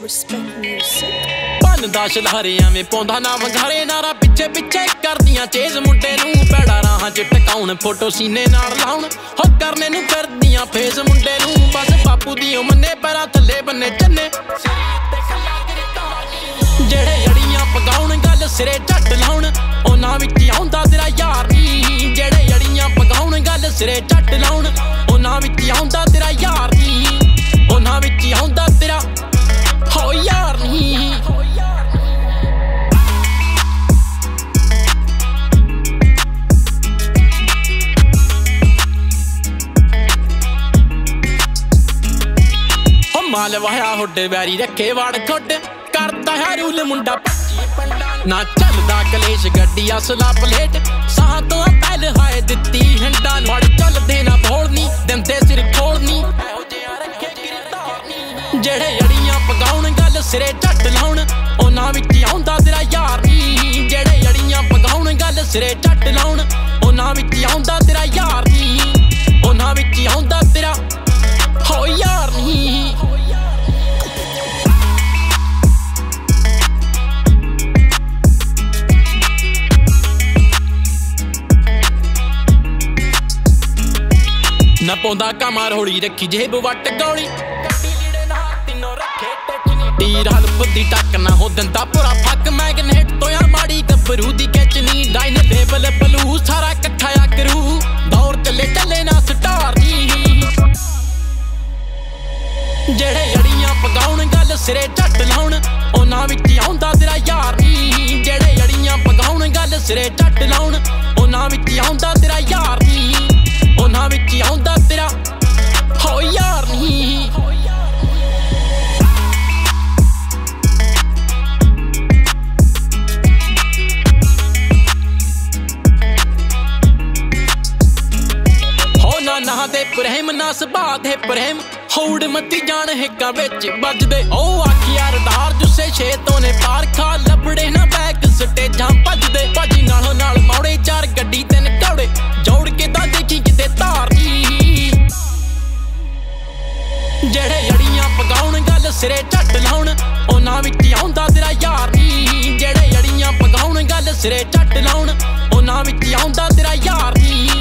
Respect music. ਭੰਨਦਾ ਸ਼ਲਹਰਿਆਂ ਵੇ ਪਾਉਂਦਾ ਨਾ ਵੰਗਾਰੇ ਨਾਰਾ ਪਿੱਛੇ ਪਿੱਛੇ ਕਰਦੀਆਂ ਚੇਜ਼ ਮੁੰਡੇ ਨੂੰ ਪੈੜਾ ਰਾਹਾਂ 'ਚ ਟਿਕਾਉਣ ਫੋਟੋ ਸੀਨੇ ਨਾਲ ਲਾਉਣ ਹੋ ਕਰਨੇ ਨੂੰ ਕਰਦੀਆਂ ਫੇਸ ਮੁੰਡੇ ਨੂੰ ਬਸ ਬਾਪੂ ਦੀ ਮੰਨੇ ਪੈਰਾਂ ਥੱਲੇ ਬੰਨੇ ਚੰਨੇ ਜਿਹੜੇ ਅੜੀਆਂ ਪਗਾਉਣ ਗੱਲ ਸਿਰੇ ਝੱਟ ਲਾਉਣ ਉਹਨਾਂ ਵਿੱਚ ਆਉਂਦਾ ਤੇਰਾ ਯਾਰ ਨੀ ਜਿਹੜੇ ਅੜੀਆਂ ਪਗਾਉਣ ਗੱਲ ਸਿਰੇ ਝੱਟ ਲਾਉਣ ਉਹਨਾਂ ਵਿੱਚ ਆਉਂਦਾ ਤੇਰਾ ਯਾਰ ਨੀ ਉਹਨਾਂ ਵਿੱਚ ਆਉਂਦਾ ਤੇਰਾ ਹੋ ਯਾਰ ਨੀ ਮਾਲ ਵਾਹਿਆ ਹੁੱਡੇ ਵੈਰੀ ਰੱਖੇ ਵੜ ਖੁੱਡ ਕਰਦਾ ਹੈ ਰੂਲ ਮੁੰਡਾ ਨਾ ਚੱਲਦਾ ਕਲੇਸ਼ ਗੱਡੀ ਅਸਲਾ ਪਲੇਟ ਸਾਹ ਤੋਂ ਪਹਿਲ ਹਾਏ ਦਿੱਤੀ ਹੰਡਾ ਵੜ ਚੱਲਦੇ ਨਾ ਭੋਲਨੀ ਦਿੰਦੇ ਸਿਰ ਖੋਲਨੀ ਇਹੋ ਜਿਹਾ ਰੱਖੇ ਗਿਰਦਾਰ ਜਿਹੜੇ ਅੜੀਆਂ ਪਗਾਉਣ ਗੱਲ ਸਿਰੇ ਝੱਟ ਲਾਉਣ ਉਹਨਾਂ ਵਿੱਚ ਆਉਂਦਾ ਤੇਰਾ ਯਾਰ ਨੀ ਜਿਹੜੇ ਅੜੀਆਂ ਪਗਾਉਣ ਗੱਲ ਸਿਰੇ ਝੱਟ ਲਾਉਣ ਉਹਨਾਂ ਵਿੱਚ ਆਉਂਦਾ ਤੇਰਾ ਯਾਰ ਨੀ ਉਹਨਾਂ ਵਿੱਚ ਆਉਂਦਾ ਤੇਰਾ ਹੋ ਯਾਰ ਨੀ ਨਾ ਪਾਉਂਦਾ ਕਾਮਾ ਰੋੜੀ ਰੱਖੀ ਜੇਬ ਵੱਟ ਗੋਲੀ ਗੱਡੀ ਲੀੜੇ ਨਾ ਤਿੰਨੋਂ ਰੱਖੇ ਟੈਚਨੀ ਟੀਰ ਹਲਫ ਦੀ ਟੱਕ ਨਾ ਹੋ ਦਿੰਦਾ ਪੂਰਾ ਫੱਕ ਮੈਗਨੇਟ ਤੋਂ ਆ ਮਾੜੀ ਗੱਭਰੂ ਦੀ ਕੈਚਨੀ ਡਾਈਨ ਟੇਬਲ ਬਲੂ ਸਾਰਾ ਇਕੱਠਾ ਆ ਕਰੂ ਦੌਰ ਚੱਲੇ ਨਾ ਸਟਾਰ ਨੀ ਜਿਹੜੇ ਅੜੀਆਂ ਪਗਾਉਣ ਗੱਲ ਸਿਰੇ ਝੱਟ ਲਾਉਣ ਉਹਨਾਂ ਵਿੱਚ ਆਉਂਦਾ ਤੇਰਾ ਯਾਰ ਨੀ ਜਿਹੜੇ ਅੜੀਆਂ ਪਗਾਉਣ ਗੱਲ ਸਿਰੇ ਝੱਟ ਲਾਉਣ ਉਹਨਾਂ ਵਿੱਚ ਆਉਂਦਾ ਤੇਰਾ ਯਾਰ ਨੀ ਉਹਨਾਂ ਵਿੱਚ ਆਉਂਦਾ ਤੇਰਾ ਹੋ ਯਾਰ ਨੀ ਹੋ ਨਾ ਦੇ ਪ੍ਰੇਮ ਨਾ ਸੁਭਾਅ ਦੇ ਪ੍ਰੇਮ ਹੌੜ ਮੱਤੀ ਜਾਣ ਹਿੱਕਾਂ ਵਿੱਚ ਵੱਜਦੇ ਉਹ ਆਖਿਆ ਰਡਾਰ ਜੁੱਸੇ ਛੇਤੋਂ ਨੇ ਪਾਰ ਖਾ ਲੱਭੜੇ ਨਾ ਬੈਕ ਸਟੇਜਾਂ ਭੱਜਦੇ ਭਾਜੀ ਨਾਲੋਂ ਨਾਲ ਮੌੜੇ ਚਾਰ ਗੱਡੀ ਤਿੰਨ ਘੋੜੇ ਜੋੜ ਕੇ ਤਾਂ ਦੇਖੀ ਕਿਤੇ ਧਾਰ ਨੀ ਜਿਹੜੇ ਅੜੀਆਂ ਪਗਾਉਣ ਗੱਲ ਸਿਰੇ ਝੱਟ ਲਾਉਣ ਉਹਨਾਂ ਵਿੱਚ ਆਉਂਦਾ ਤੇਰਾ ਯਾਰ ਨੀ ਜਿਹੜੇ ਅੜੀਆਂ ਪਗਾਉਣ ਗੱਲ ਸਿਰੇ ਝੱਟ ਲਾਉਣ ਉਹਨਾਂ ਵਿੱਚ ਆਉਂਦਾ ਤੇਰਾ ਯਾਰ ਨੀ